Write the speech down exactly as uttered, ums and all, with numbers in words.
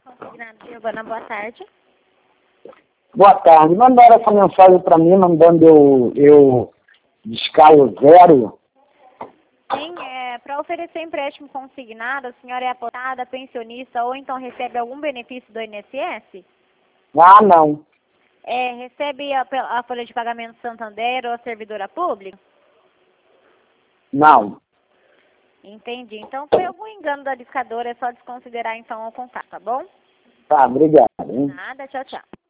Consignado Giovana, boa tarde. Boa tarde. Mandaram essa mensagem para mim, mandando eu, eu descalo zero. Sim, é, para oferecer empréstimo consignado, a senhora é aposentada, pensionista ou então recebe algum benefício do I N S S? Ah, não. É, recebe a, a folha de pagamento Santander ou a servidora pública? Não. Entendi. Então foi algum engano da discadora, é só desconsiderar então o contato, tá bom? Tá, obrigado. Hein? Nada, tchau, tchau.